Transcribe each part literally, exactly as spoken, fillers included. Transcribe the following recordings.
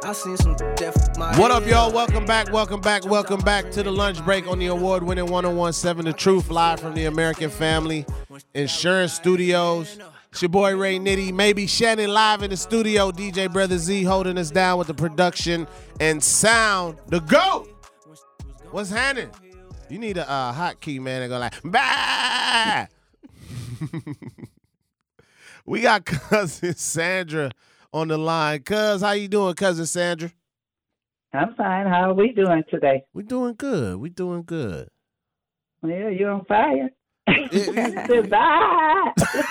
I seen some death. What up, y'all? Welcome back, welcome back, welcome back to the lunch break on the award-winning one oh one point seven The Truth, live from the American Family Insurance Studios. It's your boy Ray Nitty, maybe Shannon live in the studio. D J Brother Z holding us down with the production and sound. The GOAT! What's happening? You need a uh, hotkey, man, to go like, bah! We got cousin Sandra on the line. Cuz, how you doing, cousin Sandra? I'm fine. How are we doing today? We doing good. We doing good. Yeah, you're on fire. It- Goodbye.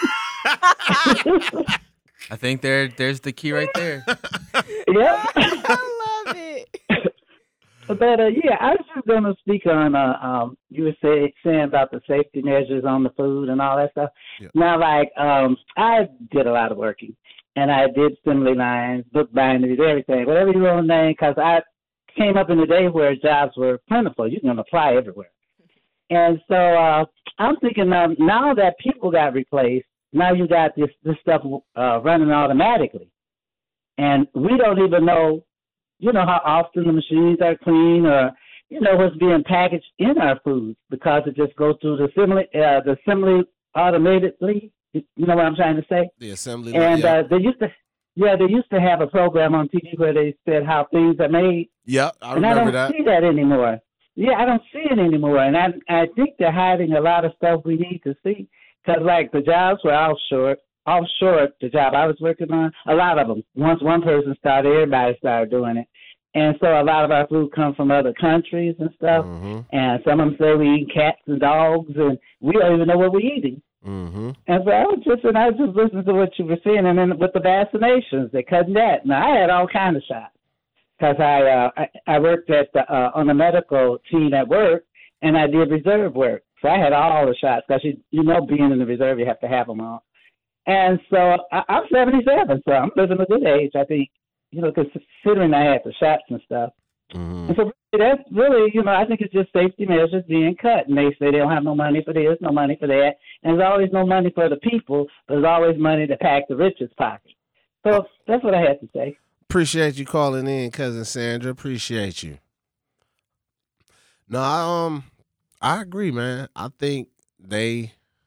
I think there, there's the key right there. Yep. I love it. But uh, yeah, I was just going to speak on. Uh, um, you were say, saying about the safety measures on the food and all that stuff. Yeah. Now, like, um, I did a lot of working, and I did assembly lines, book binders, everything, whatever you want to name, because I came up in a day where jobs were plentiful. You can apply everywhere. And so uh, I'm thinking um, now that people got replaced, now you got this, this stuff uh, running automatically. And we don't even know, you know, how often the machines are clean or, you know, what's being packaged in our food because it just goes through the assembly, uh, the assembly automatically. You know what I'm trying to say? The assembly. And yeah. uh, they used to, yeah, they used to have a program on T V where they said how things are made. Yep, I And I remember don't that. see that anymore. Yeah, I don't see it anymore. And I I think they're hiding a lot of stuff we need to see. Because, like, the jobs were offshore. Offshore, the job I was working on, a lot of them. Once one person started, everybody started doing it. And so a lot of our food comes from other countries and stuff. Mm-hmm. And some of them say we eat cats and dogs, and we don't even know what we're eating. Mm-hmm. And so I was just, and I was just listening to what you were saying. And then with the vaccinations, they're cutting that. Now, I had all kind of shots. Because I, uh, I I worked at the, uh, on the medical team at work, and I did reserve work. So I had all the shots because, you, you know, being in the reserve, you have to have them all. And so I, I'm seventy-seven, so I'm living a good age, I think, you know, considering I had the shots and stuff. Mm-hmm. And so that's really, you know, I think it's just safety measures being cut. And they say they don't have no money for this, no money for that. And there's always no money for the people, but there's always money to pack the richest pocket. So that's what I had to say. Appreciate you calling in, cousin Sandra. Appreciate you. No, I, um, I agree, man. I think they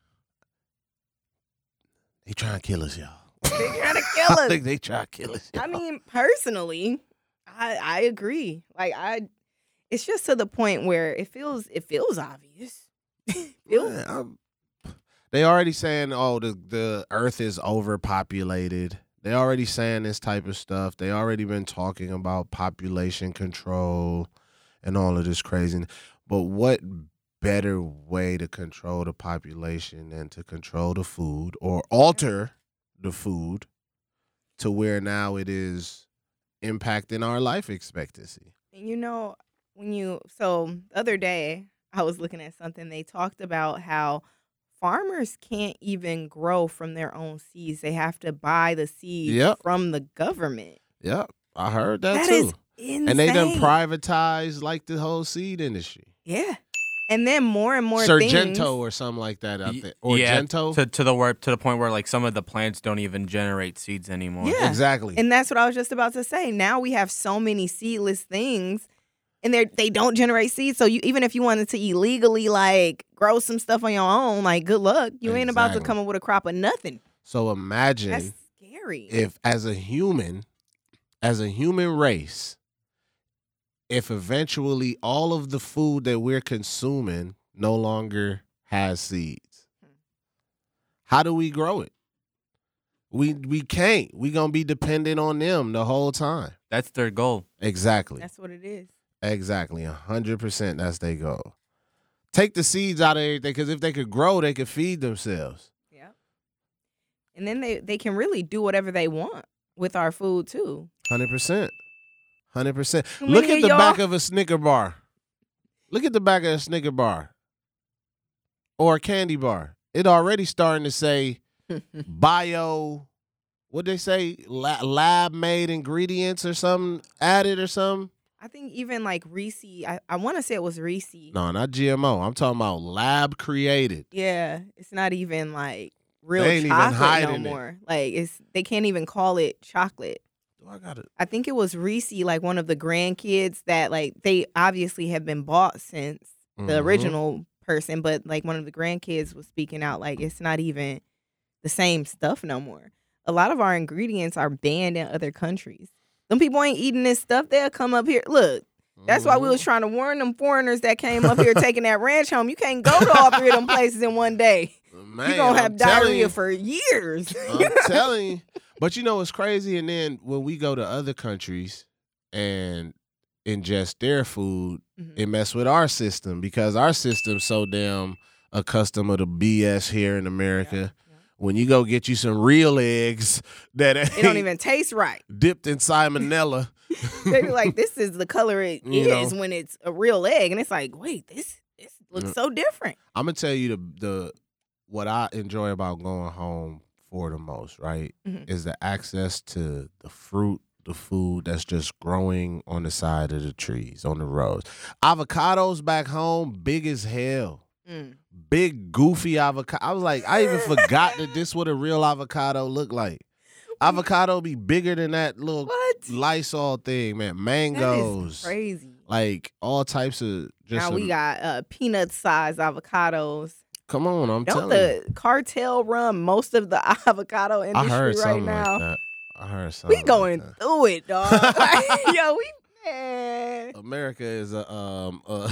they trying to kill us, y'all. They're trying to kill I us. think they trying to kill us. Y'all. I mean, personally, I I agree. Like I, it's just to the point where it feels it feels obvious. feels, Man, I'm- they already saying, oh, the the Earth is overpopulated. They already saying this type of stuff. They already been talking about population control and all of this crazy. But what better way to control the population than to control the food or alter the food to where now it is impacting our life expectancy? And you know, when you so the other day I was looking at something. They talked about how farmers can't even grow from their own seeds. They have to buy the seeds Yep. from the government. Yep, I heard that, That too. is insane. And they done privatized like the whole seed industry. Yeah. And then more and more Sargento things. or something like that out there. Or yeah, Gento. to to the where, to the point where like some of the plants don't even generate seeds anymore. Yeah. Exactly. And that's what I was just about to say. Now we have so many seedless things, and they they don't generate seeds. So you even if you wanted to illegally like grow some stuff on your own, like good luck. You ain't about to Exactly. come up with a crop of nothing. So imagine That's scary. if as a human, as a human race, if eventually all of the food that we're consuming no longer has seeds, how do we grow it? We we can't. We gonna be dependent on them the whole time. That's their goal. Exactly. That's what it is. Exactly. A hundred percent. That's their goal. Take the seeds out of everything, because if they could grow, they could feed themselves. Yeah. And then they, they can really do whatever they want with our food too. Hundred percent. Hundred percent. Can we Look hear at the y'all? back of a Snicker bar. Look at the back of a Snicker bar or a candy bar. It already starting to say bio. What they say? La- lab made ingredients or something added or something. I think even like Reese, I, I want to say it was Reese. No, not G M O. I'm talking about lab created. Yeah, it's not even like real They ain't even chocolate no hiding it. more. Like it's they can't even call it chocolate. Do I got it? I think it was Reese, like one of the grandkids that like they obviously have been bought since the Mhm. original person, but like one of the grandkids was speaking out like it's not even the same stuff no more. A lot of our ingredients are banned in other countries. Them people ain't eating this stuff. They'll come up here. Look, that's why we was trying to warn them foreigners that came up here taking that ranch home. You can't go to all three of them places in one day. Man, You're gonna have I'm telling diarrhea you. for years. I'm telling you. But you know what's crazy? And then when we go to other countries and ingest their food, Mhm. it mess with our system because our system's so damn accustomed to the B S here in America. Yeah. When you go get you some real eggs that It ain't don't even taste right. dipped in salmonella. They be like, this is the color it You is know. when it's a real egg. And it's like, wait, this this looks Mm. so different. I'm gonna tell you the the what I enjoy about going home for the most, right? Mhm. Is the access to the fruit, the food that's just growing on the side of the trees, on the roads. Avocados back home, big as hell. Mm. Big goofy avocado. I was like, I even forgot that this what a real avocado look like. Avocado be bigger than that little What? Lysol thing, man. That Mangoes, is crazy. like all types of just. Now some- we got uh, peanut-sized avocados. come on, I'm Don't telling you. the cartel run most of the avocado I industry heard right something now? like that. I heard something. We going Like that. through it, dog. Like, yo, we man. America is a um. Uh,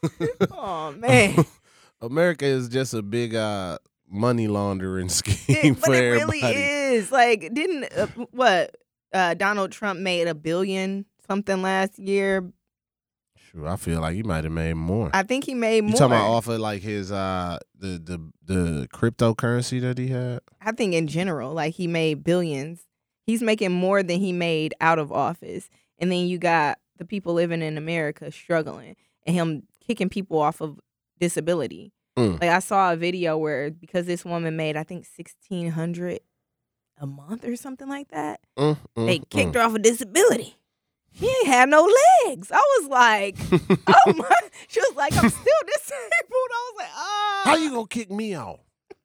Oh man. America is just a big uh money laundering scheme It, for but it everybody. really is. Like, didn't uh, what uh, Donald Trump made a billion something last year? Sure, I feel like he might have made more. I think he made You more. talking about off of like his uh the the the cryptocurrency that he had? I think in general, like he made billions. He's making more than he made out of office. And then you got the people living in America struggling and him kicking people off of disability. Mm. Like I saw a video where because this woman made I think sixteen hundred a month or something like that, Mm, mm, they kicked mm. her off of disability. She ain't had no legs. I was like, oh my. She was like, I'm still disabled. I was like, oh. How you gonna kick me out?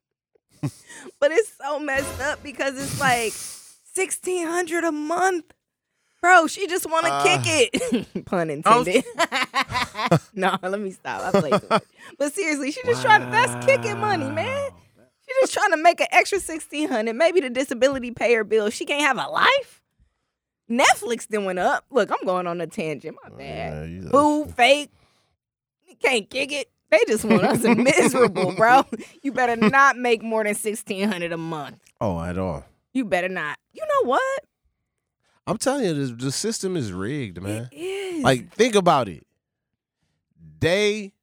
But it's so messed up because it's like sixteen hundred a month. Bro, she just want to Uh, kick it. Pun intended. No, let me stop. I play too much. But seriously, she just trying to, that's kicking money, man. She just trying to make an extra sixteen hundred. Maybe the disability payer bill. She can't have a life. Netflix then went up. Look, I'm going on a tangent. My bad. Yeah, you- Food, fake. You can't kick it. They just want us miserable, bro. You better not make more than sixteen hundred a month. Oh, at all. You better not. You know what? I'm telling you, the, the system is rigged, man. It is. Like, think about it. They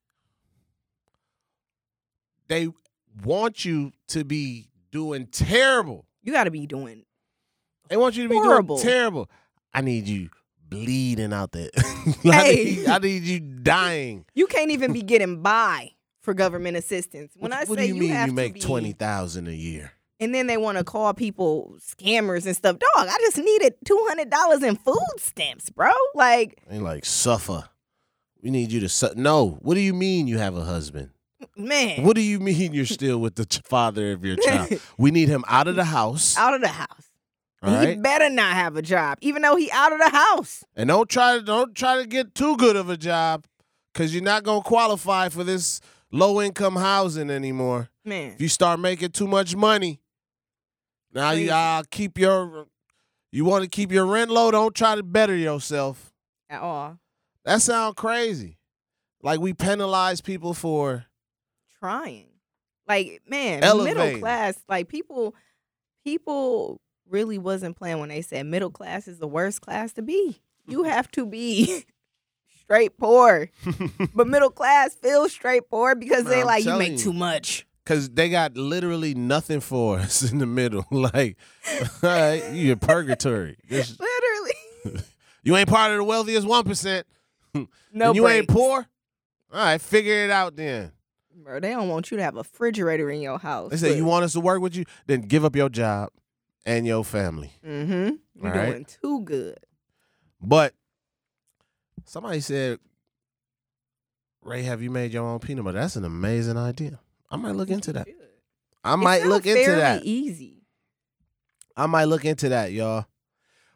they want you to be doing terrible. you got to be doing. They want you to be Horrible. doing terrible. I need you bleeding out there. I, Hey. need, I need you dying. You can't even be getting by for government assistance. When what I what say do you mean have you to make be, twenty thousand a year? and then they want to call people scammers and stuff. Dog, I just needed two hundred dollars in food stamps, bro. Like, They like suffer. We need you to su- no. What do you mean you have a husband? man, What do you mean you're still with the ch- father of your child? We need him out of the house. out of the house. All He right, better not have a job, even though he out of the house. and don't try to don't try to get too good of a job, because you're not gonna qualify for this low income housing anymore. Man, If you start making too much money, now you Crazy. uh, keep your you want to keep your rent low. Don't try to better yourself. at all. That sounds crazy. Like we penalize people for Trying. Like, man, Elevating. middle class, like people people really wasn't playing when they said middle class is the worst class to be. You have to be straight poor. But middle class feels straight poor because Man, they I'm like you telling make you. too much. Cause they got literally nothing for us in the middle. Like, all right, you in purgatory. This- Literally. you ain't part of the wealthiest one percent. No and you ain't breaks. poor. All right, figure it out then. Bro, they don't want you to have a refrigerator in your house. They say you want us to work with you, then give up your job and your family. Mm-hmm. You're All right. doing too good. But somebody said, Ray, have you made your own peanut butter? That's an amazing idea. I might look into that. I It might sounds look into fairly that. Easy. I might look into that, y'all.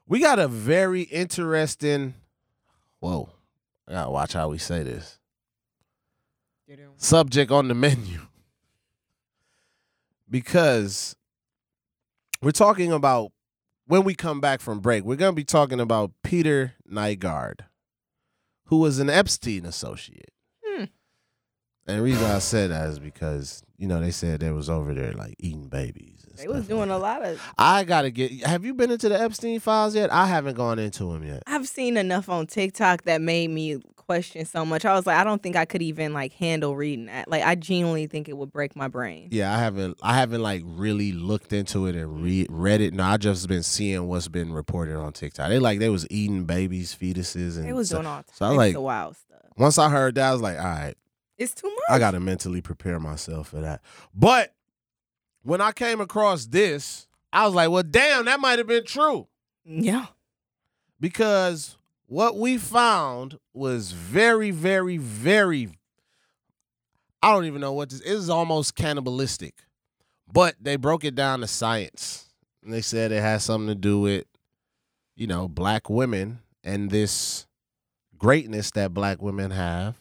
We got a very interesting. Whoa, I gotta watch how we say this. Subject on the menu. Because we're talking about, when we come back from break, we're going to be talking about Peter Nygard, who was an Epstein associate. Hmm. And the reason I said that is because, you know, they said they was over there like eating babies. They was doing like a lot of. I got to get, have you been into the Epstein files yet? I haven't gone into them yet. I've seen enough on TikTok that made me question so much. I was like, I don't think I could even like handle reading that. Like, I genuinely think it would break my brain. Yeah, I haven't I haven't like really looked into it and read read it. No, I just been seeing what's been reported on TikTok. They like they was eating babies, fetuses, and They was so, doing all so I types like of wild stuff. once I heard that, I was like, all right, It's too much. I gotta mentally prepare myself for that. But when I came across this, I was like, well, damn, that might have been true. Yeah. Because what we found was very, very, very, I don't even know what this is. Almost cannibalistic. But they broke it down to science. And they said it has something to do with, you know, black women and this greatness that black women have.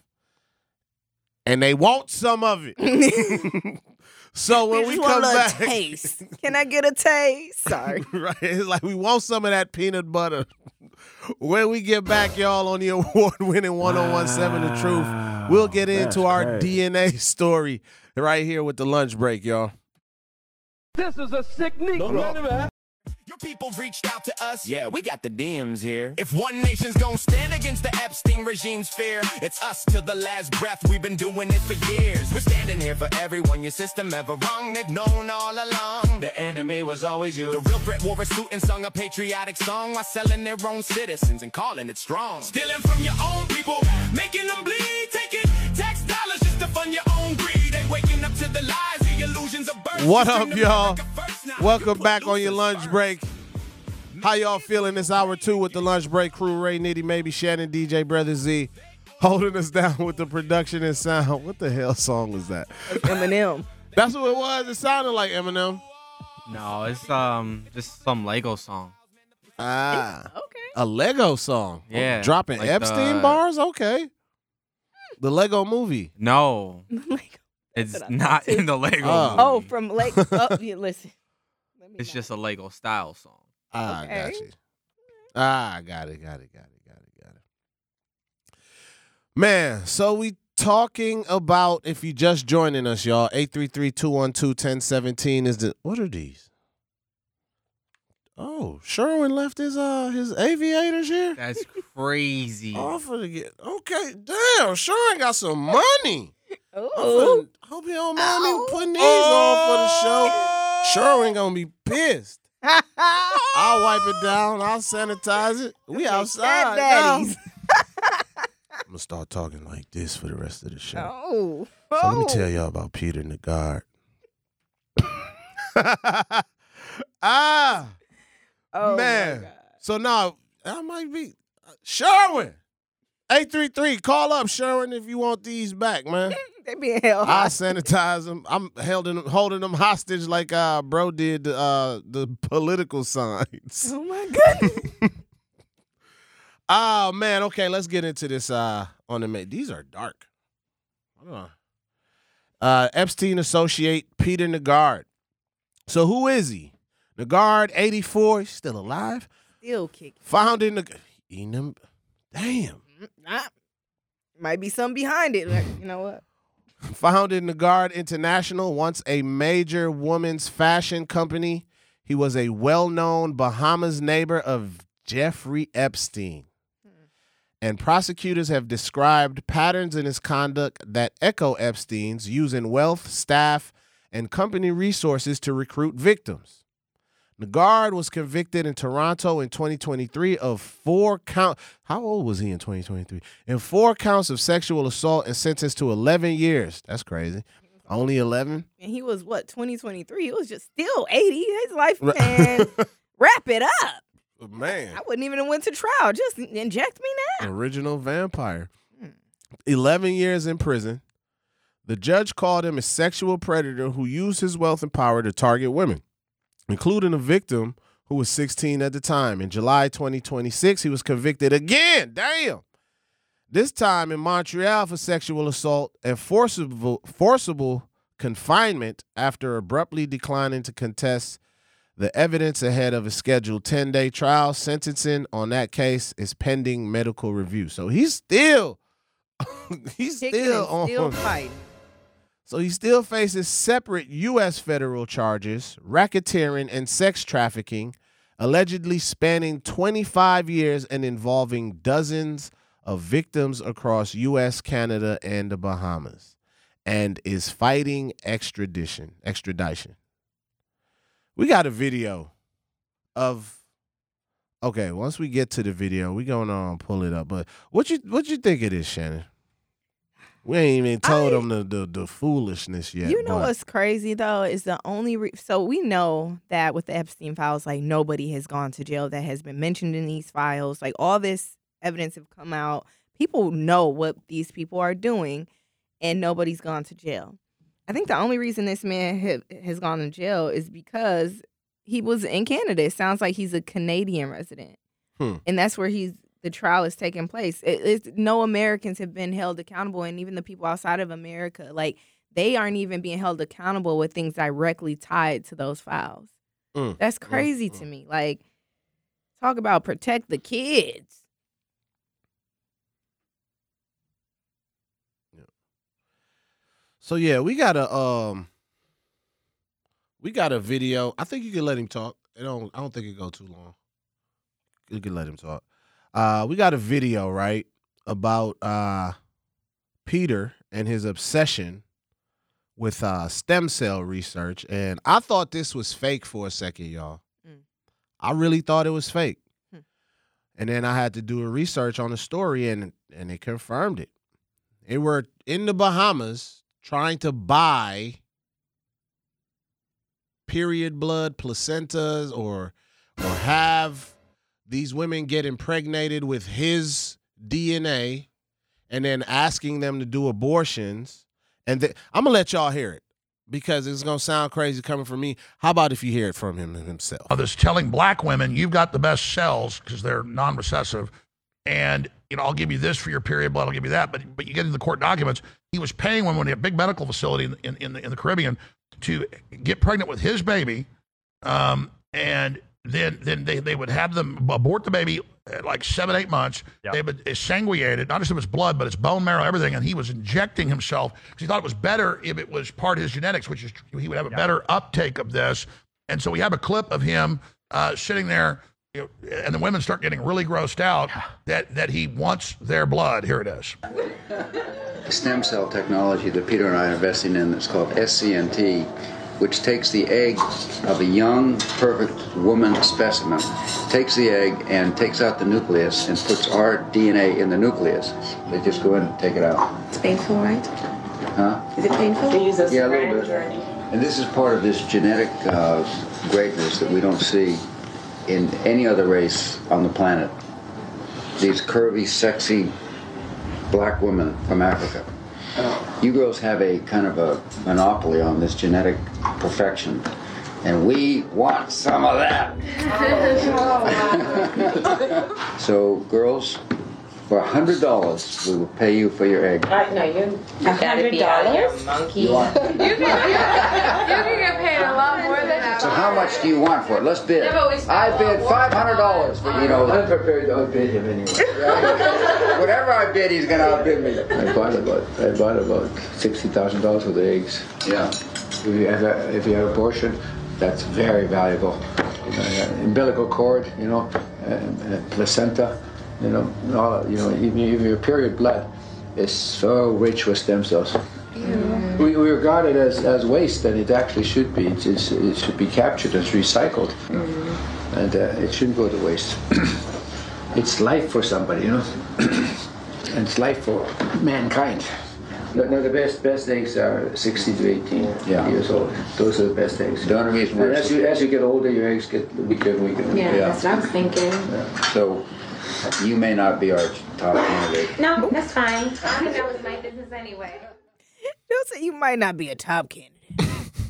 And they want some of it. So when we, we come want a back, taste. Can I get a taste? Sorry. Right? It's like we want some of that peanut butter. When we get back, y'all, on the award-winning one oh one seven The Truth, we'll get into our crazy. D N A story right here with the lunch break, y'all. This is a sick Negro. Your people reached out to us. Yeah, we got the D Ms here. If one nation's gonna stand against the Epstein regime's fear, it's us till the last breath. We've been doing it for years. We're standing here for everyone. Your system ever wrong, they've known all along. The enemy was always you. The real threat wore a suit and sung a patriotic song while selling their own citizens and calling it strong. Stealing from your own people, making them bleed, taking tax dollars just to fund your own greed. They waking up to the lies, the illusions of birth. What up, y'all? Welcome back on your lunch break. How y'all feeling this hour two with the lunch break crew? Ray, Nitty, maybe Shannon, D J, Brother Z, holding us down with the production and sound. What the hell song was that? Eminem. That's what it was. It sounded like Eminem. No, it's um just some Lego song. Ah, Okay. a Lego song. Yeah, dropping like Epstein the- bars. Okay, the Lego movie. No, Like, it's what I not thought, too. in the Lego. Oh. movie. oh, from Lake. Oh, yeah, listen. Let me It's know. just a Lego style song. Ah, Okay. got you. Ah, got it, got it, got it, got it, got it. Man, so we talking about, if you just joining us, y'all, eight three three, two one two, one zero one seven is the, what are these? Oh, Sherwin left his uh his aviators here? That's crazy. Oh, I'm finna get, okay, damn, Sherwin got some money. I'm Ooh. finna, hope you don't mind me putting these on for the show. Sherwin gonna be pissed. I'll wipe it down. I'll sanitize it. We outside now. daddies. I'm gonna start talking like this for the rest of the show. Oh. So let me Oh. tell y'all about Peter Nygard. ah, Oh, man. my God. So now I might be Sherwin. eight three three. Call up Sherwin if you want these back, man. They being held I hostage. sanitize them. I'm holding holding them hostage like uh bro did uh the political signs. Oh my goodness. Oh man, okay, let's get into this uh on the ma- These are dark. Hold on. Uh Epstein associate Peter Nygard. So who is he? Nygard, eighty-four, he's still alive. Still kicking. Founding the eating them. Damn. Nah. Might be something behind it. Like, you know what? Founded Nygard International, once a major women's fashion company. He was a well-known Bahamas neighbor of Jeffrey Epstein. And prosecutors have described patterns in his conduct that echo Epstein's, using wealth, staff, and company resources to recruit victims. Nygard was convicted in Toronto in twenty twenty-three of four count. How old was he in twenty twenty-three? In four counts of sexual assault and sentenced to eleven years. That's crazy. Only eleven? And he was what, twenty twenty-three? He was just still eighty. His life, man. Wrap it up. Man. I wouldn't even have went to trial. Just inject me now. Original vampire. eleven years in prison. The judge called him a sexual predator who used his wealth and power to target women, including a victim who was sixteen at the time. In July twenty twenty-six, he was convicted again. Damn. This time in Montreal for sexual assault and forcible, forcible confinement after abruptly declining to contest the evidence ahead of a scheduled ten-day trial. Sentencing on that case is pending medical review. So he's still, he's Kicking still and on. still fighting. So he still faces separate U S federal charges, racketeering and sex trafficking, allegedly spanning twenty-five years and involving dozens of victims across U S, Canada, and the Bahamas, and is fighting extradition. Extradition. We got a video of. Okay, once we get to the video, we gonna um, pull it up. But what you what you think it is, Shannon? We ain't even told I, them the, the the foolishness yet. You know but. what's crazy though is the only re- so we know that with the Epstein files, like nobody has gone to jail that has been mentioned in these files. Like all this evidence have come out. People know what these people are doing, and nobody's gone to jail. I think the only reason this man ha- has gone to jail is because he was in Canada. It sounds like he's a Canadian resident, Hmm. and that's where he's. The trial is taking place. It, it's, no Americans have been held accountable, and even the people outside of America, like they aren't even being held accountable with things directly tied to those files. Mm, That's crazy mm, to mm. me. Like, talk about protect the kids. Yeah. So yeah, we got a um, we got a video. I think you can let him talk. It don't. I don't think it go too long. You can let him talk. Uh, we got a video, right, about uh, Peter and his obsession with uh, stem cell research. And I thought this was fake for a second, y'all. Mm. I really thought it was fake. Hmm. And then I had to do a research on the story, and, and it confirmed it. They were in the Bahamas trying to buy period blood, placentas, or or have these women get impregnated with his D N A and then asking them to do abortions. And th- I'm going to let y'all hear it because it's going to sound crazy coming from me. How about if you hear it from him himself? Of this telling black women, you've got the best cells because they're non-recessive. And, you know, I'll give you this for your period blood. I'll give you that. But but you get into the court documents. He was paying women at a big medical facility in, in, in, the, in the Caribbean to get pregnant with his baby. Um, and Then, then they, they would have them abort the baby at like seven, eight months. Yep. They would exsanguinate it, not just of his blood, but his bone marrow, everything. And he was injecting himself because he thought it was better if it was part of his genetics, which is he would have a yep. better uptake of this. And so we have a clip of him uh, sitting there, you know, and the women start getting really grossed out that, that he wants their blood. Here it is. The stem cell technology that Peter and I are investing in is called S C N T, which takes the egg of a young, perfect woman specimen, takes the egg and takes out the nucleus and puts our D N A in the nucleus. They just go in and take it out. It's painful, right? Huh? Is it painful? Yeah, a little bit. And this is part of this genetic uh, greatness that we don't see in any other race on the planet. These curvy, sexy black women from Africa. You girls have a kind of a monopoly on this genetic perfection, and we want some of that. So, girls, for a hundred dollars, we will pay you for your egg. Uh, no, you you gotta be out of your monkey. You, want, you, can, you, can, you can get paid a lot more than that. so how much do you want for it? Let's bid. Yeah, but we I bid five hundred dollars for you know. I'm prepared to outbid him anyway. Whatever I bid, he's gonna outbid me. I bought about I bought about sixty thousand dollars worth of eggs. Yeah. If you have a, if you have abortion, that's very valuable. You know, umbilical cord, you know, and, and placenta, you know, all, you know, even, even your period blood is so rich with stem cells. Yeah. We, we regard it as, as waste, and it actually should be. It's, it's, it should be captured and recycled, mm-hmm. and uh, it shouldn't go to waste. It's life for somebody, you know, and it's life for mankind. No, no, the best best eggs are sixty to eighteen yeah. years old. Those are the best eggs. The only reason and as you as you get older, your eggs get weaker and weaker. Yeah, yeah, that's what I was thinking. Yeah. So, you may not be our top candidate. No, that's fine. I think that was my business anyway. Don't say you might not be a top candidate.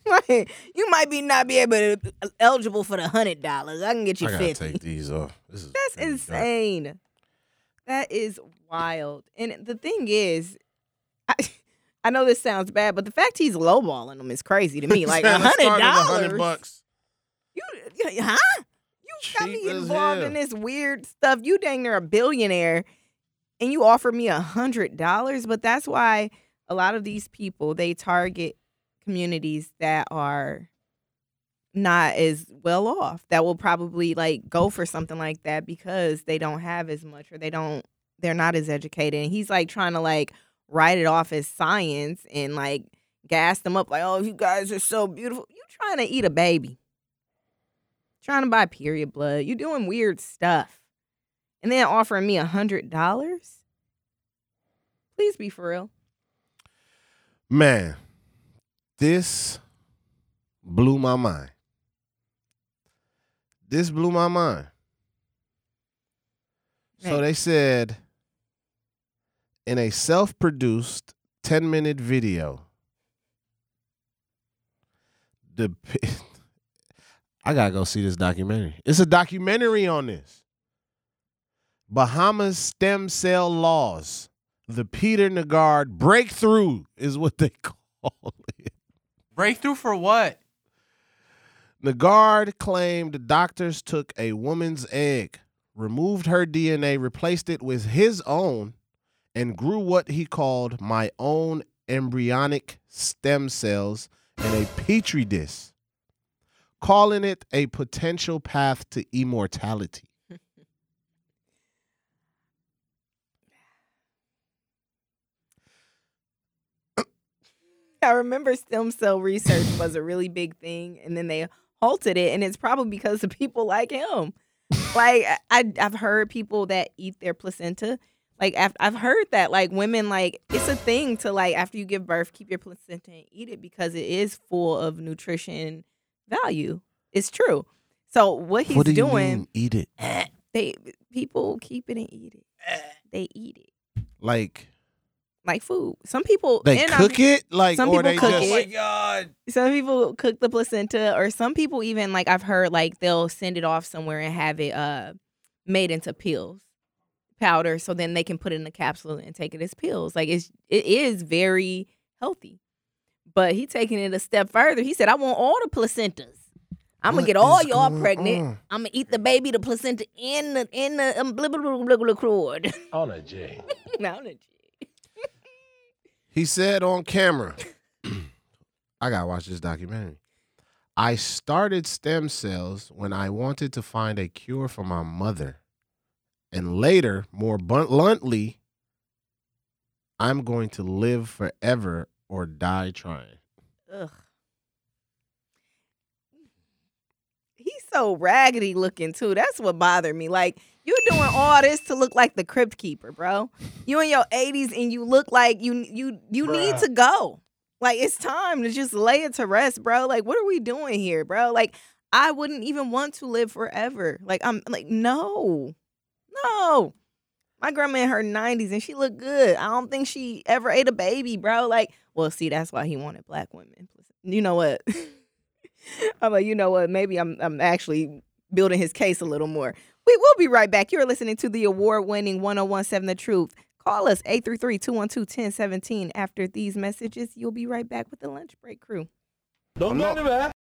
Like, you might be not be able to eligible for the hundred dollars. I can get you I gotta fifty. take these off. This is That's insane. Dark. That is wild. And the thing is, I, I know this sounds bad, but the fact he's lowballing them is crazy to me. Like a hundred dollars, bucks. You, huh? You Cheap got me as involved hell. in this weird stuff. You dang near a billionaire, and you offer me a hundred dollars. But that's why a lot of these people, they target communities that are not as well off, that will probably like go for something like that because they don't have as much, or they don't, they're not as educated. And he's like trying to like write it off as science and like gas them up like, oh, you guys are so beautiful. You trying to eat a baby, trying to buy period blood. You doing weird stuff, and then offering me a hundred dollars. Please be for real, man. This blew my mind. This blew my mind. Man. So they said in a self-produced ten-minute video, the I gotta go see this documentary. It's a documentary on this. Bahamas stem cell laws. The Peter Nagard breakthrough is what they call it. Breakthrough for what? Nagard claimed the doctors took a woman's egg, removed her D N A, replaced it with his own, and grew what he called my own embryonic stem cells in a petri dish, calling it a potential path to immortality. I remember stem cell research was a really big thing, and then they halted it, and it's probably because of people like him. Like, I, I've heard people that eat their placenta. Like, I've, I've heard that, like, women, like, it's a thing to, like, after you give birth, keep your placenta and eat it because it is full of nutrition value. It's true. So what he's what do you doing, mean, eat it? they people keep it and eat it. They eat it. Like, like food. Some people they and cook I'm, it, like, some or people they cook just. it. Oh my God. Some people cook the placenta, or some people even, like, I've heard, like, they'll send it off somewhere and have it uh made into pills, powder, so then they can put it in a capsule and take it as pills. Like, it's it is very healthy. But he taking it a step further. He said, I want all the placentas. I'm gonna What get all is y'all going pregnant. on? I'm gonna eat the baby, the placenta, in the in the um, blah, blah, blah, blah, blah, cord. On a G. Now on a G. He said on camera, I gotta watch this documentary. I started stem cells when I wanted to find a cure for my mother. And later, more bluntly, I'm going to live forever or die trying. Ugh. He's so raggedy looking too. That's what bothered me. Like, you doing all this to look like the Crypt Keeper, bro. You in your eighties and you look like you you you Bruh. need to go. Like, it's time to just lay it to rest, bro. Like, what are we doing here, bro? Like, I wouldn't even want to live forever. Like, I'm like, no. No. My grandma in her nineties and she looked good. I don't think she ever ate a baby, bro. Like, well, see, that's why he wanted black women. You know what? I'm like, you know what? Maybe I'm I'm actually building his case a little more. We will be right back. You're listening to the award-winning one oh one seven The Truth. Call us eight three three, two one two, one oh one seven. After these messages, you'll be right back with the Lunch Break Crew. Don't go anywhere.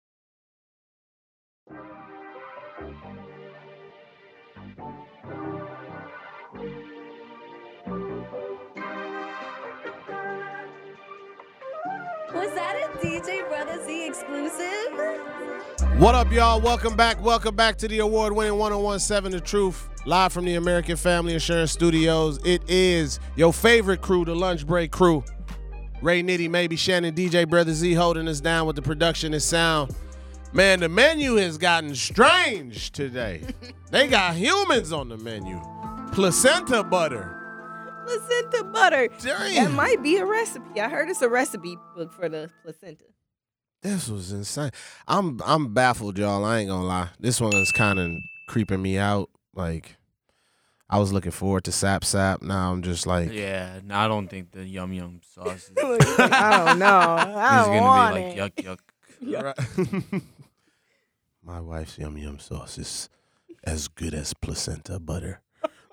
Was that a D J Brother Z exclusive? What up, y'all? Welcome back. Welcome back to the award-winning one oh one seven The Truth, live from the American Family Insurance Studios. It is your favorite crew, the Lunch Break Crew. Ray Nitty, maybe Shannon, D J Brother Z holding us down with the production and sound. Man, the menu has gotten strange today. They got humans on the menu. Placenta butter. Placenta butter. Damn. That might be a recipe. I heard it's a recipe book for the placenta. This was insane. I'm I'm baffled, y'all. I ain't gonna lie. This one is kind of creeping me out. Like, I was looking forward to Sap Sap. Now I'm just like, Yeah, no, I don't think the yum yum sauce is, I don't know. I is don't gonna want be it. like yuck yuck. Right. My wife's yum yum sauce is as good as placenta butter.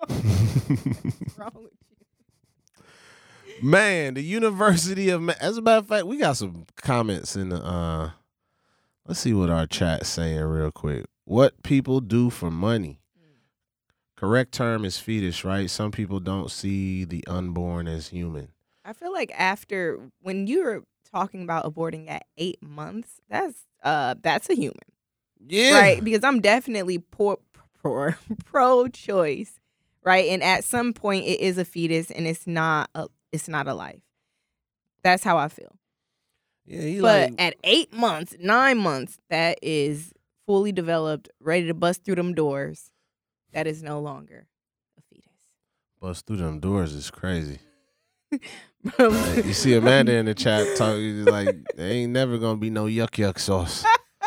What's wrong with you? Man, the University of Ma- as a matter of fact, we got some comments in the uh let's see what our chat's saying real quick. What people do for money. Correct term is fetus, right? Some people don't see the unborn as human. I feel like after when you're talking about aborting at eight months, that's uh that's a human. Yeah. Right? Because I'm definitely pro pro pro choice, right? And at some point it is a fetus and it's not a it's not a life. That's how I feel. Yeah, he But like at eight months, nine months, that is fully developed, ready to bust through them doors. That is no longer a fetus. bust through them doors is crazy. Like, you see Amanda in the chat talking like there ain't never gonna be no yuck yuck sauce.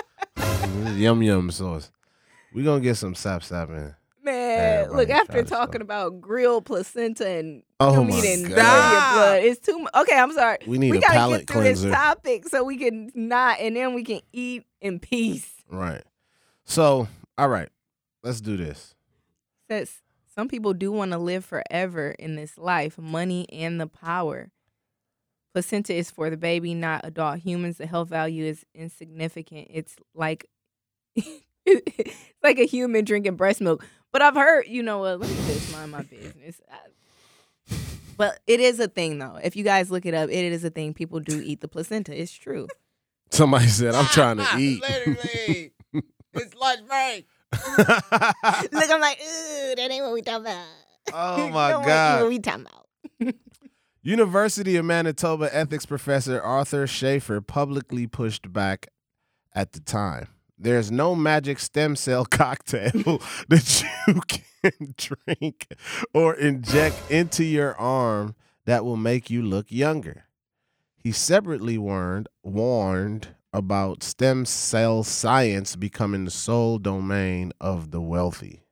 Yum yum sauce. We gonna get some sap sap in. Man, Everybody look, after try to talking about grilled placenta and Oh meat my and God. Billiard blood, it's too much. Okay, I'm sorry. We need we a gotta palate get through cleanser. this topic so we can not, and then we can eat in peace. Right. So, all right, let's do this. Says some people do want to live forever in this life, money and the power. Placenta is for the baby, not adult humans. The health value is insignificant. It's like it's like a human drinking breast milk. But I've heard, you know what? Let me just mind my business. I, but it is a thing, though. If you guys look it up, it is a thing. People do eat the placenta. It's true. Somebody said, "I'm trying to eat." Literally, it's lunch break. Look, I'm like, ooh, that ain't what we talking about. Oh my Don't wanna eat God. what we talking about. University of Manitoba ethics professor Arthur Schaefer publicly pushed back at the time. There's no magic stem cell cocktail that you can drink or inject into your arm that will make you look younger. He separately warned warned about stem cell science becoming the sole domain of the wealthy.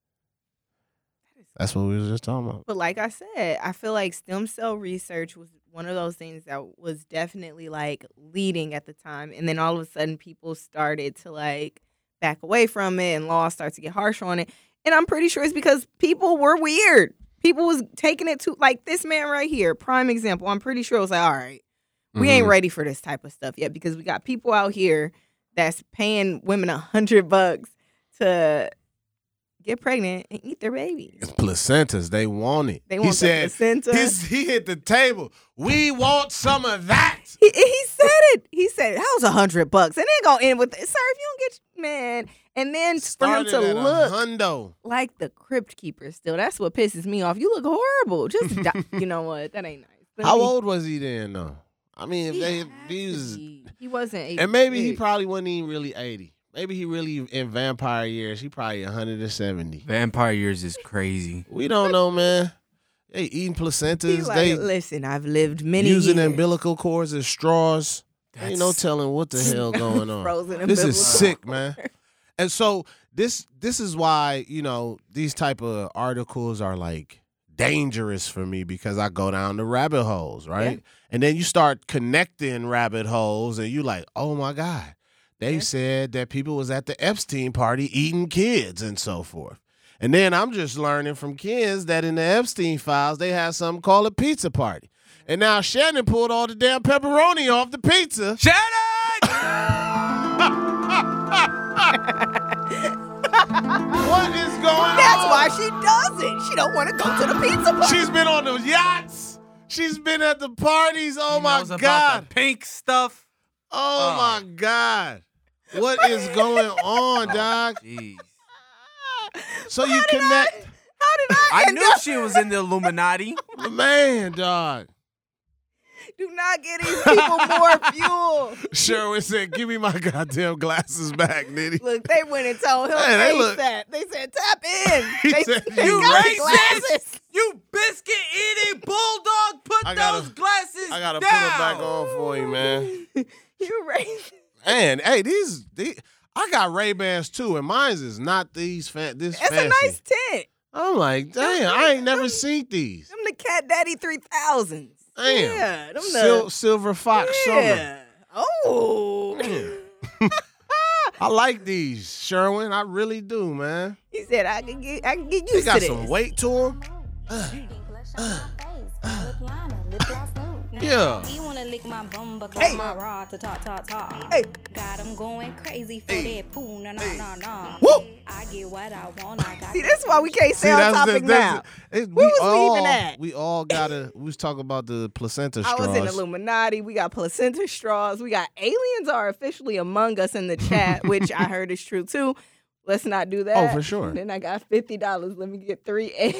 That's what we were just talking about. But like I said, I feel like stem cell research was one of those things that was definitely like leading at the time. And then all of a sudden people started to like back away from it and laws started to get harsh on it. And I'm pretty sure it's because people were weird. People was taking it to like this man right here, prime example. I'm pretty sure it was like, all right, we ain't Mhm. ready for this type of stuff yet because we got people out here that's paying women a hundred bucks to get pregnant and eat their babies. Placentas, they want it. They he want the said, placenta. his- he hit the table. We want some of that. He, he said it. He said it. How's a hundred bucks? And then gonna end with, sir, if you don't get, man. And then Started for him at to a look hundo. like the crypt keeper still. That's what pisses me off. You look horrible. Just, die. You know what? That ain't nice. Let How me- old was he then, though? I mean, if He they, had if he to was, be. He wasn't eighty. and maybe he probably wasn't even really eighty. Maybe he really in vampire years. He probably one hundred seventy. Vampire years is crazy. We don't know, man. They eating placentas. He's like, they listen, I've lived many using years. umbilical cords as straws. Ain't no That's- telling what the hell going on. Frozen This is umbilical sick, man. And so this this is why, you know, these type of articles are like dangerous for me because I go down the rabbit holes, right? And then you start connecting rabbit holes and you like, oh my God. They Yeah. said that people was at the Epstein party eating kids and so forth. And then I'm just learning from kids that in the Epstein files, they had something called a pizza party. And now Shannon pulled all the damn pepperoni off the pizza. What is going That's on? why she does it. She don't want to go to the pizza party. She's been on the yachts. She's been at the parties. Oh He my knows about God. the pink stuff. Oh Oh. my God. What is going on, dog? Jeez. So you connect. How did I? I end knew up- she was in the Illuminati. Man, dog. Do not get these people more fuel. Sherwin said, give me my goddamn glasses back, Nitty. Look, they went and told him Hey, they they look- said they said tap in. He they, said, they "You got the racist!" glasses. You biscuit eating bulldog, put I gotta- those glasses I gotta down. put it back on for you, man. You racist. Man, hey, these, these I got Ray-Bans too, and mine's is not these fan this It's fancy. a nice tent. I'm like, damn, I ain't never seen these. Them the Cat Daddy three thousands. Damn. Yeah, them the Sil- Silver Fox Summer. yeah. Oh. Damn. I like these, Sherwin. I really do, man. He said I can get I can get They used got to this. some weight to them. Uh, uh, uh. Yeah. You wanna lick my bum, but Hey. my rod to talk, talk, talk. Hey. Got him going crazy for Hey. that poo, no, no, no, no. Woo. I get what I want. I got See, that's why we can't stay on topic now. it- Where we was we all, even at? We all gotta. We was talking about the placenta I straws. was in Illuminati. We got placenta straws. We got aliens are officially among us in the chat, which I heard is true too. Let's not do that. Oh, for sure. Then I got fifty dollars. Let me get three eggs.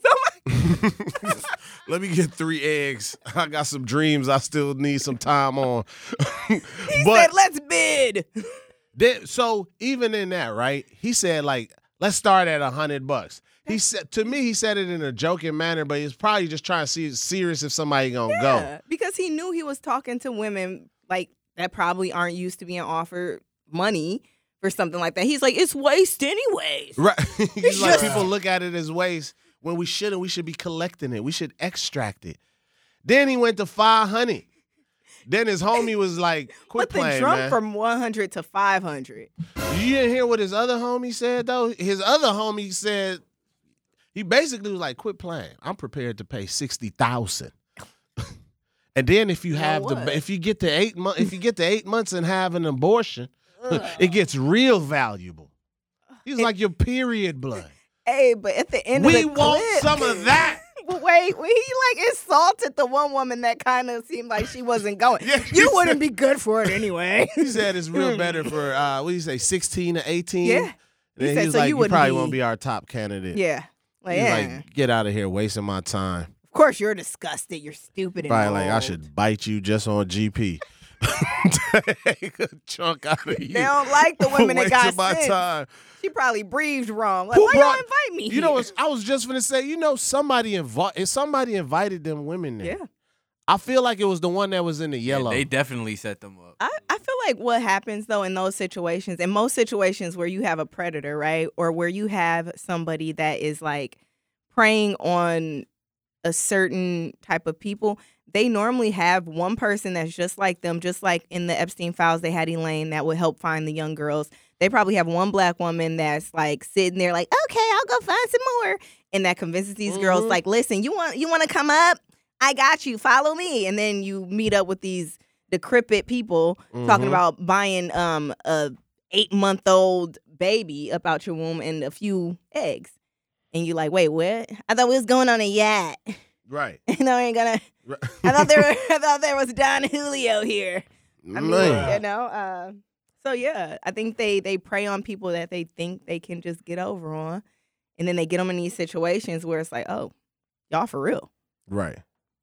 Let me get three eggs. I got some dreams I still need some time on. He said, let's bid. Then, so even in that, right? He said, like, let's start at a hundred bucks. He said to me, he said it in a joking manner, but he's probably just trying to see serious if somebody gonna go. Yeah, because he knew he was talking to women like that probably aren't used to being offered money for something like that. He's like, it's waste anyways. Right? He's like, just- people look at it as waste when we shouldn't. We should be collecting it. We should extract it. Then he went to five hundred. Then his homie was like, quit But the playing, jump man. from one hundred to five hundred. You didn't hear what his other homie said, though? His other homie said, he basically was like, quit playing. I'm prepared to pay sixty thousand dollars. And then if you You know have the, what? if you get to eight months, if you get to eight months and have an abortion, it gets real valuable. He's like your period blood. Hey, but at the end We of the want clip, some of that. But wait, when he like insulted the one woman that kind of seemed like she wasn't going. Yeah, he You wouldn't said- be good for it anyway. He said it's real better for uh, what do you say, sixteen to eighteen? Yeah. And He then said, he was so like, you you, wouldn't probably be- won't be our top candidate. Yeah. Like, He's yeah. like, get out of here, wasting my time. Of course you're disgusted. You're stupid. And Probably like, I old. should bite you just on G P. Take a chunk out of you. They don't like the women that got Wasting my sense. time. She probably breathed wrong. Like, Who why brought- y'all invite me You know, here? what? I was just gonna say, you know, somebody invi- somebody invited them women there. Yeah. I feel like it was the one that was in the yellow. They definitely set them up. I, I feel like what happens though in those situations, in most situations where you have a predator, right? Or where you have somebody that is like preying on a certain type of people, they normally have one person that's just like them, just like in the Epstein files, they had Elaine that would help find the young girls. They probably have one black woman that's like sitting there like, okay, I'll go find some more. And that convinces these girls Mhm. like, listen, you want you want to come up? I got you. Follow me. And then you meet up with these decrepit people talking Mhm. about buying um a eight month old baby up out your womb and a few eggs. And you like, wait, what? I thought we was going on a yacht. Right. no, I ain't gonna. I thought there. Were, I thought there was Don Julio here. I mean, Man. you know. Uh, so yeah, I think they they prey on people that they think they can just get over on, and then they get them in these situations where it's like, oh, y'all for real. Right.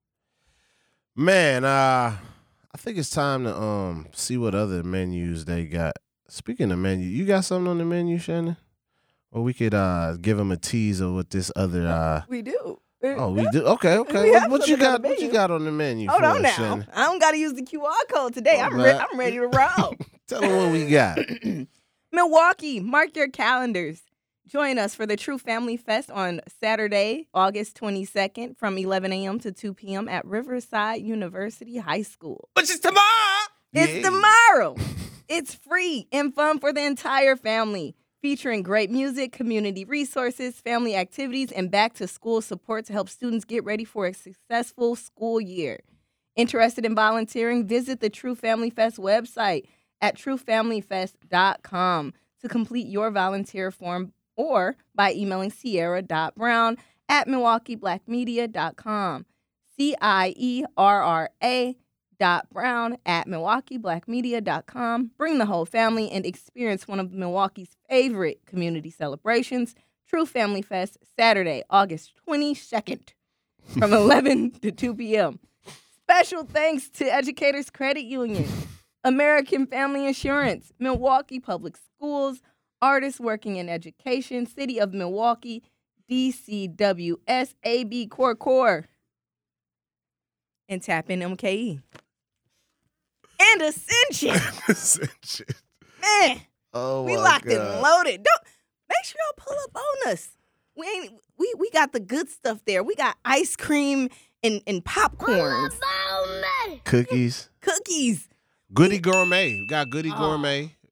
Man, uh, I think it's time to um see what other menus they got. Speaking of menu, you got something on the menu, Shannon? Or we could uh give them a tease of what this other uh We do. Oh, we do. Okay, okay. We What, have what you something on got? the What you menu. got on the menu? Hold for on us, now. Shannon? I don't got to use the Q R code today. Oh, I'm re- man. I'm ready to roll. Tell them what we got. Milwaukee, mark your calendars. Join us for the True Family Fest on Saturday, August twenty-second from eleven a.m. to two p.m. at Riverside University High School. Which is tomorrow. It's Yeah. tomorrow. It's free and fun for the entire family, featuring great music, community resources, family activities, and back-to-school support to help students get ready for a successful school year. Interested in volunteering? Visit the True Family Fest website at true family fest dot com to complete your volunteer form or by emailing Sierra dot brown at milwaukee black media dot com. C I E R R A dot brown at milwaukee black media dot com. Bring the whole family and experience one of Milwaukee's favorite community celebrations, True Family Fest, Saturday, August twenty-second from eleven to two p.m. Special thanks to Educators Credit Union, American Family Insurance, Milwaukee Public Schools, Artists Working in Education, City of Milwaukee, D C W S A B Core Core, and Tap In M K E. And Ascension. Ascension. Man, Oh, we my locked God. and loaded. Don't make sure y'all pull up on us. We ain't we we got the good stuff there. We got ice cream and, and popcorn. Cookies. Cookies. Goody Gourmet. We got Goody Oh. Gourmet.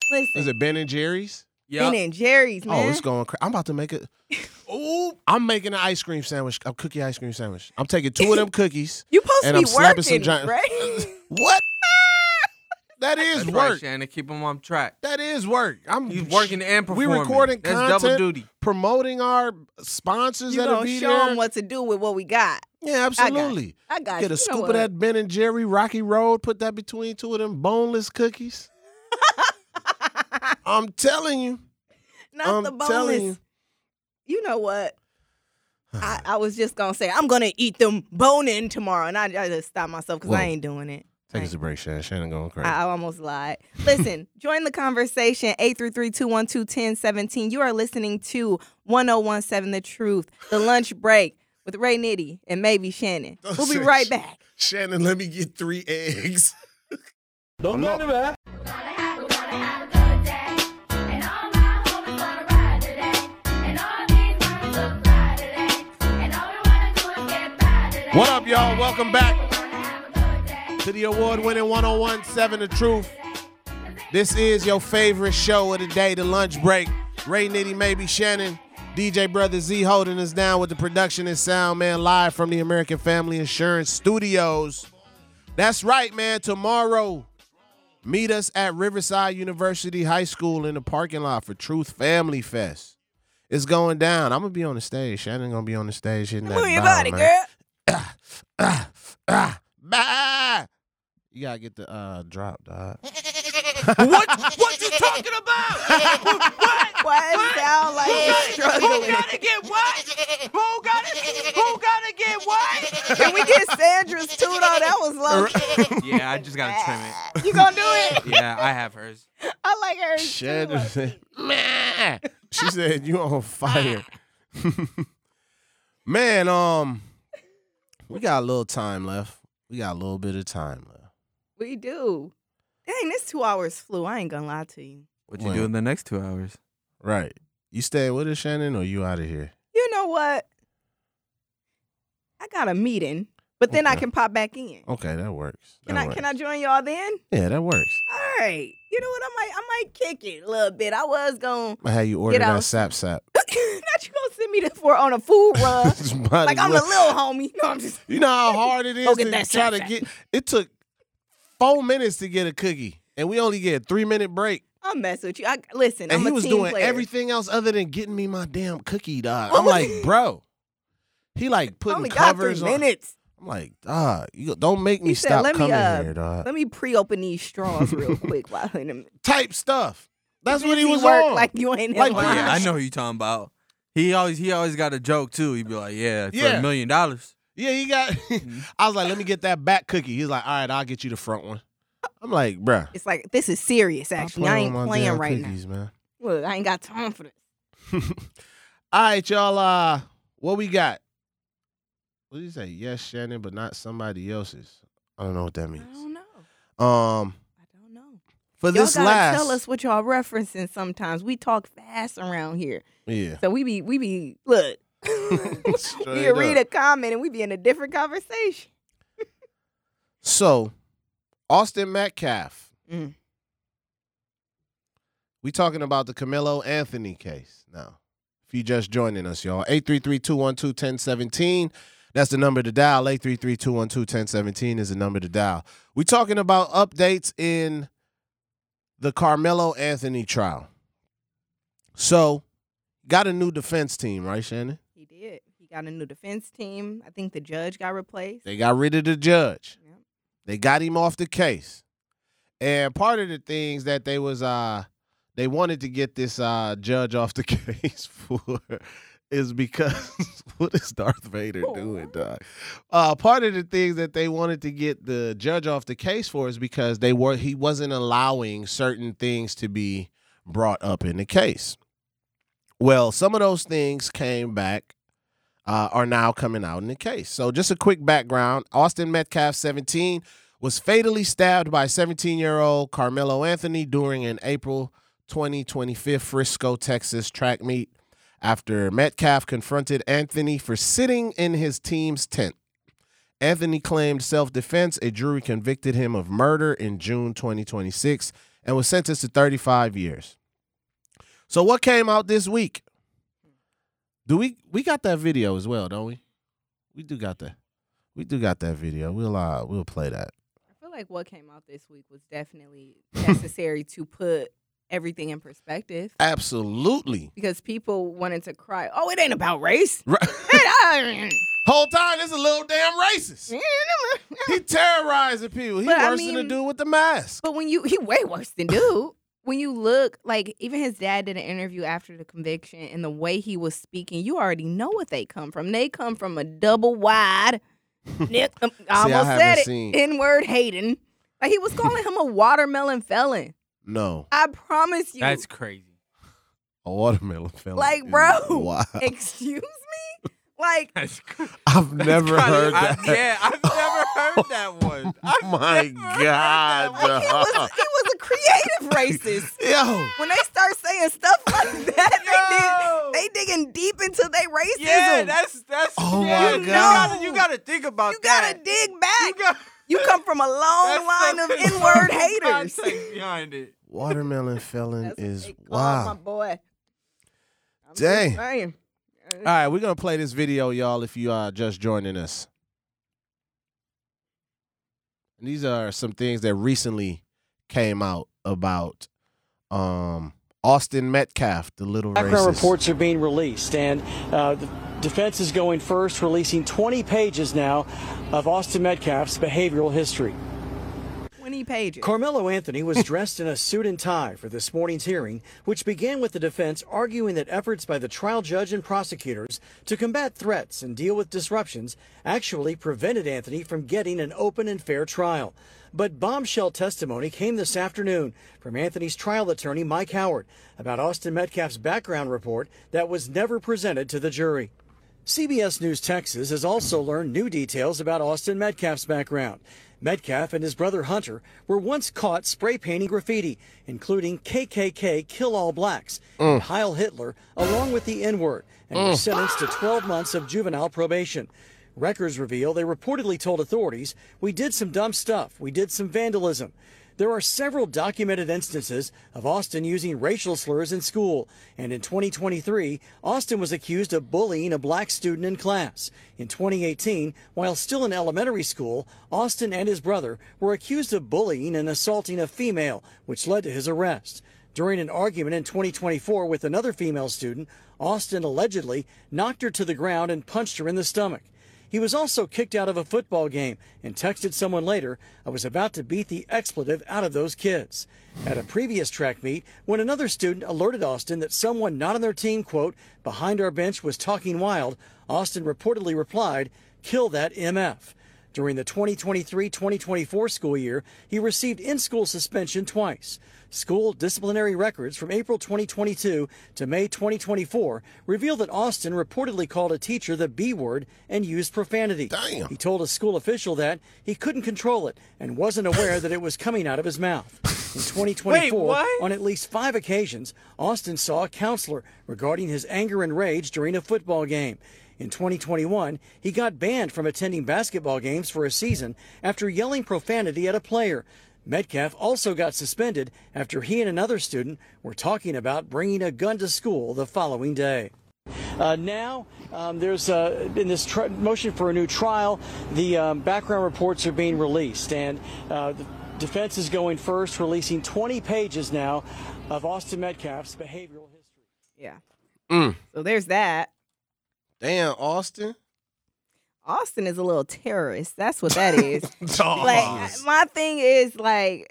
Listen. Is it Ben and Jerry's? Ben and Jerry's, man. Oh, it's going crazy. I'm about to make it. Ooh, I'm making an ice cream sandwich, a cookie ice cream sandwich. I'm taking two of them cookies. You supposed and to I'm be slapping working, some giant. right? What? That is That's work. right, Shannon. Keep them on track. That is work. I'm He's working and performing. We recording That's content, double duty. promoting our sponsors You that'll gonna be show there. them what to do with what we got. Yeah, absolutely. I got, I got Get you. a You know scoop of what? that Ben and Jerry Rocky Road. Put that between two of them boneless cookies. I'm telling you. Not I'm the telling boneless. you. You know what? I, I was just gonna say I'm gonna eat them bone-in tomorrow, and I, I just stopped myself because I Whoa. ain't doing it. Take us a break, Shannon. Shannon going crazy. I, I almost lied. Listen, join the conversation, eight three three, two one two, one zero one seven. You are listening to one oh one seven The Truth, The Lunch Break with Ray Nitty and maybe Shannon. We'll be right back. Shannon, let me get three eggs. Don't go anywhere. What up, y'all? Welcome back to the award-winning one oh one seven The Truth. This is your favorite show of the day, The Lunch Break. Ray Nitty, maybe Shannon, D J Brother Z holding us down with the production and sound, man, live from the American Family Insurance Studios. That's right, man. Tomorrow, meet us at Riverside University High School in the parking lot for Truth Family Fest. It's going down. I'm going to be on the stage. Shannon's going to be on the stage hitting that Move your bow, body, man. girl. Ah, ah, ah, bah. You gotta get the uh drop, dog. what? What you talking about? What? Why it sound like you're struggling? Who gotta get what? Who gotta? Who gotta get what? Can we get Sandra's too, though? That was low. Yeah, I just gotta trim it. You gonna do it? Yeah, I have hers. I like hers. Shannon too. said, "Meh." She said, "You on fire." Man, um, we got a little time left. We got a little bit of time left. We do. Dang, this two hours flew. I ain't gonna lie to you. What you Well, do in the next two hours? Right. You staying with us, Shannon, or you out of here? You know what? I got a meeting, but then I Okay. can pop back in. Okay, that works. Can That I works. can I join y'all then? Yeah, that works. All right. You know what? I might I might kick it a little bit. I was gonna I had you order Get that out. sap sap. not you gonna send me to for on a food run. Might like as I'm well. the little homie. No, I'm just You know how hard it is Go get to that try to sap-sap. get. It took four minutes to get a cookie, and we only get a three minute break. I'm messing with you. I listen, And I'm he a was team doing player. everything else other than getting me my damn cookie, dog. I'm like, bro. He like putting Only got three covers on. minutes. I'm like, dog, you don't make me He said, stop let me coming uh, here, dog. let me pre-open these straws real quick while in them. Type stuff. That's what he Busy was work on. like you ain't Like, never Oh, yeah, I mind. know who you talking about. He always he always got a joke too. He'd be like, "Yeah, for Yeah. a million dollars." Yeah, he got. I was like, let me get that back cookie. He's like, all right, I'll get you the front one. I'm like, bruh. It's like this is serious. Actually, I, play ain't with my playing damn right cookies, now. man. Look, I ain't got time for this. All right, y'all. Uh, what we got? What did you say? Yes, Shannon, but not somebody else's. I don't know what that I means. don't know. Um, I don't know. for Y'all this gotta last, tell us what y'all referencing. Sometimes we talk fast around here, yeah, so we be we be look. we Straight read up. a comment and we be in a different conversation. So, Austin Metcalf. Mm. We talking about the Carmelo Anthony case now. If you just joining us, y'all, eight three three, two one two, one zero one seven. That's the number to dial. eight three three, two one two, one zero one seven is the number to dial. We talking about updates in the Carmelo Anthony trial. So, got a new defense team, right, Shannon? He did. He got a new defense team. I think the judge got replaced. They got rid of the judge. Yep. They got him off the case. And part of the things that they was uh they wanted to get this uh judge off the case for is because what is Darth Vader doing, dog? Uh part of the things that they wanted to get the judge off the case for is because they were he wasn't allowing certain things to be brought up in the case. Well, some of those things came back Uh, are now coming out in the case. So just a quick background. Austin Metcalf, seventeen, was fatally stabbed by seventeen-year-old Carmelo Anthony during an April twenty twenty-five Frisco, Texas track meet after Metcalf confronted Anthony for sitting in his team's tent. Anthony claimed self-defense. A jury convicted him of murder in June twenty twenty-six and was sentenced to thirty-five years. So what came out this week? Do we we got that video as well, don't we? We do got that. We do got that video. We'll uh we'll play that. I feel like what came out this week was definitely necessary to put everything in perspective. Absolutely. Because people wanted to cry, oh, it ain't about race. Right. Whole time, it's a little damn racist. He terrorizing people. He But, I worse mean- than the dude with the mask. But when you, he way worse than dude. When you look, like, even his dad did an interview after the conviction, and the way he was speaking, you already know what they come from. They come from a double wide, Nick, um, I See, I almost haven't said it, seen- N-word hating. Like, he was calling him a watermelon felon. No. I promise you. That's crazy. A watermelon felon. Like, is bro, wild. excuse me? Like, That's crazy. I've never Kinda- heard I- that. yeah, I've never heard that one. Oh my God. like, he was, he was a creative racist. Yo. When they start saying stuff like that, they, dig, they digging deep into their racism. Yeah, that's that's. Oh yeah, my you God. Gotta, you gotta think about You that. gotta dig back. You got- You come from a long line of N-word haters. Context behind it. Watermelon felon That's what is they call my wow. boy. I'm just Dang. saying. All right, we're going to play this video, y'all, if you are just joining us. And these are some things that recently came out about um, Austin Metcalf, the little Background racist. reports are being released, and uh, the defense is going first, releasing twenty pages now of Austin Metcalf's behavioral history. twenty pages. Carmelo Anthony was dressed in a suit and tie for this morning's hearing, which began with the defense arguing that efforts by the trial judge and prosecutors to combat threats and deal with disruptions actually prevented Anthony from getting an open and fair trial. But bombshell testimony came this afternoon from Anthony's trial attorney, Mike Howard, about Austin Metcalf's background report that was never presented to the jury. C B S News Texas has also learned new details about Austin Metcalf's background. Metcalf and his brother Hunter were once caught spray painting graffiti, including K K K Kill All Blacks and Heil Hitler, along with the N-word, and were sentenced to twelve months of juvenile probation. Records reveal they reportedly told authorities, "We did some dumb stuff. We did some vandalism." There are several documented instances of Austin using racial slurs in school, and in twenty twenty-three, Austin was accused of bullying a black student in class. In twenty eighteen, while still in elementary school, Austin and his brother were accused of bullying and assaulting a female, which led to his arrest. During an argument in twenty twenty-four with another female student, Austin allegedly knocked her to the ground and punched her in the stomach. He was also kicked out of a football game and texted someone later, "I was about to beat the expletive out of those kids." At a previous track meet, when another student alerted Austin that someone not on their team, quote, "behind our bench was talking wild," Austin reportedly replied, "Kill that M F." During the twenty twenty-three twenty twenty-four school year, he received in-school suspension twice. School disciplinary records from April twenty twenty-two to May twenty twenty-four reveal that Austin reportedly called a teacher the B word and used profanity. Damn. He told a school official that he couldn't control it and wasn't aware that it was coming out of his mouth. In twenty twenty-four, Wait, what? on at least five occasions, Austin saw a counselor regarding his anger and rage during a football game. In twenty twenty-one, he got banned from attending basketball games for a season after yelling profanity at a player. Metcalf also got suspended after he and another student were talking about bringing a gun to school the following day. Uh, now, um, there's uh, in this tr- motion for a new trial, the um, background reports are being released, and uh, the defense is going first, releasing twenty pages now of Austin Metcalf's behavioral history. Yeah. Mm. So there's that. Damn, Austin. Austin is a little terrorist. That's what that is. Dog. Like, my thing is, like,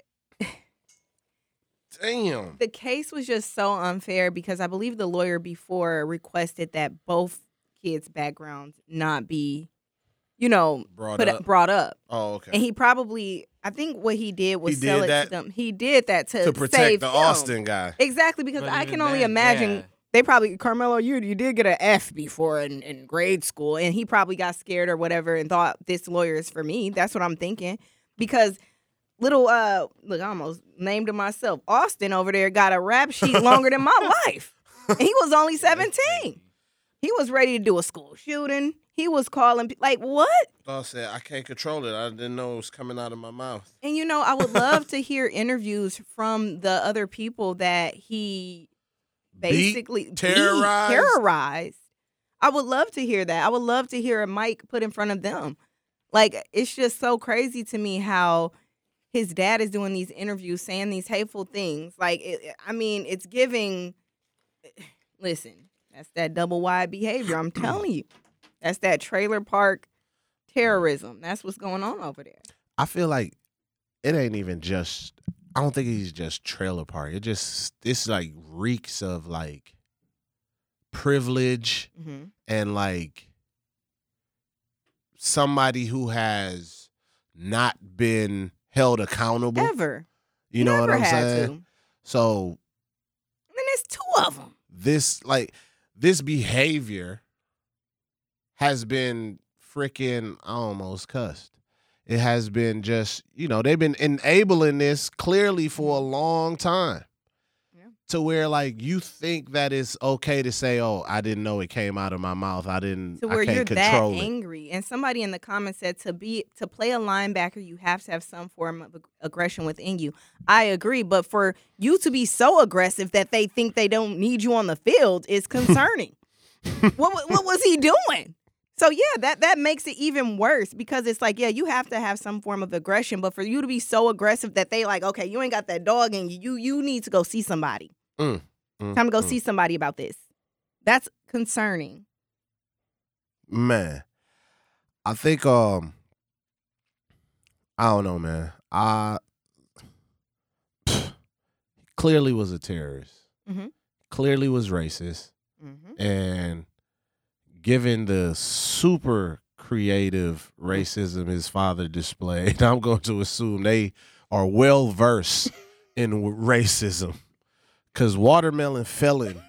Damn. the case was just so unfair because I believe the lawyer before requested that both kids' backgrounds not be, you know, Brought put up. brought up. Oh, okay. And he probably, I think what he did was He sell did it that to them. He did that to, to protect save the him. Austin guy. Exactly, because But I even can only then, imagine yeah. they probably, Carmelo, you you did get an F before in, in grade school, and he probably got scared or whatever and thought this lawyer is for me. That's what I'm thinking. Because little, uh, look, I almost named him myself. Austin over there got a rap sheet longer than my life. And he was only seventeen. He was ready to do a school shooting. He was calling, like, what? I said, I can't control it. I didn't know it was coming out of my mouth. And, you know, I would love to hear interviews from the other people that he basically beat, terrorized. Beat, terrorized. I would love to hear that. I would love to hear a mic put in front of them. Like, it's just so crazy to me how his dad is doing these interviews, saying these hateful things. Like, it, I mean, it's giving, listen, that's that double wide behavior. I'm telling you. That's that trailer park terrorism. That's what's going on over there. I feel like it ain't even just, I don't think he's just trailer park. It just, it's like reeks of like privilege mm-hmm. and like somebody who has not been held accountable. Ever. You know Never what I'm had saying? To. So. And then there's two of them. This, like, this behavior has been freaking, I almost cussed. It has been just, you know, they've been enabling this clearly for a long time. Yeah. To where, like, you think that it's okay to say, oh, I didn't know it came out of my mouth. I didn't, to where I can't you're control that it. angry. And somebody in the comments said to be to play a linebacker, you have to have some form of ag- aggression within you. I agree, but for you to be so aggressive that they think they don't need you on the field is concerning. what what was he doing? So yeah, that that makes it even worse because it's like, yeah, you have to have some form of aggression, but for you to be so aggressive that they like, okay, you ain't got that dog in you, you you need to go see somebody. Mm, mm, Time to go mm. see somebody about this. That's concerning. Man, I think um, I don't know, man. I clearly was a terrorist. Mm-hmm. Clearly was racist, Mm-hmm. and given the super creative racism his father displayed, I'm going to assume they are well versed in racism, because Watermelon Felon.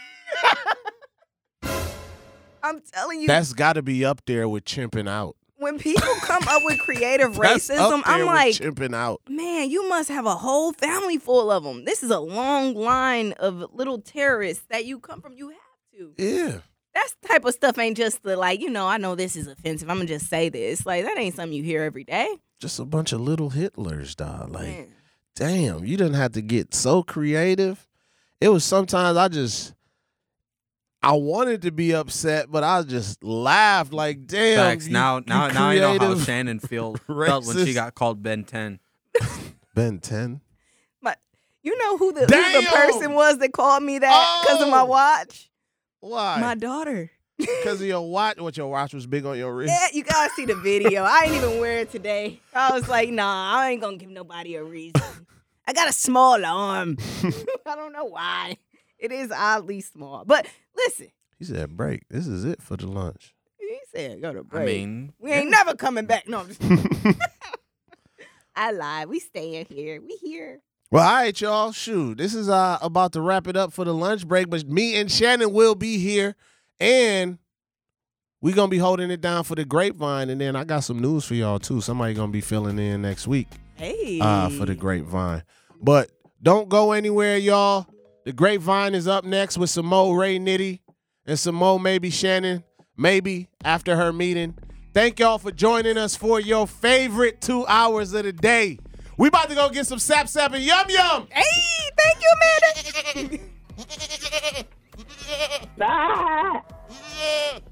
I'm telling you, That's got to be up there with Chimping Out. when people come up with creative That's racism, up there I'm with like, Chimping Out. man, you must have a whole family full of them. This is a long line of little terrorists that you come from. You have to. Yeah. That type of stuff ain't just the, like, you know, I know this is offensive. I'm going to just say this. Like, that ain't something you hear every day. Just a bunch of little Hitlers, dog. Like, Man. damn, you didn't have to get so creative. It was sometimes I just, I wanted to be upset, but I just laughed like, damn. Facts. You, now, now, you now I know how creative Shannon feel, felt when she racist. got called Ben ten. Ben ten. But you know who the, who Damn! the person was that called me that because of my Oh! watch? Why? My daughter. Because of your watch? What, your watch was big on your wrist? Yeah, you gotta see the video. I ain't even wear it today. I was like, nah, I ain't gonna give nobody a reason. I got a small arm. I don't know why. It is oddly small. But listen. He said, break. This is it for the lunch. He said, go to break. I mean, we ain't never coming back. No, I'm just I lied. We staying here. We here. Well, all right, y'all. Shoot, this is uh, about to wrap it up for the lunch break, but me and Shannon will be here, and we're going to be holding it down for the Grapevine, and then I got some news for y'all, too. Somebody going to be filling in next week Hey. uh, for the Grapevine. But don't go anywhere, y'all. The Grapevine is up next with some more Ray Nitty and some more maybe Shannon, maybe after her meeting. Thank y'all for joining us for your favorite two hours of the day. We about to go get some sap sap and yum yum. Hey, thank you, Amanda. Bye.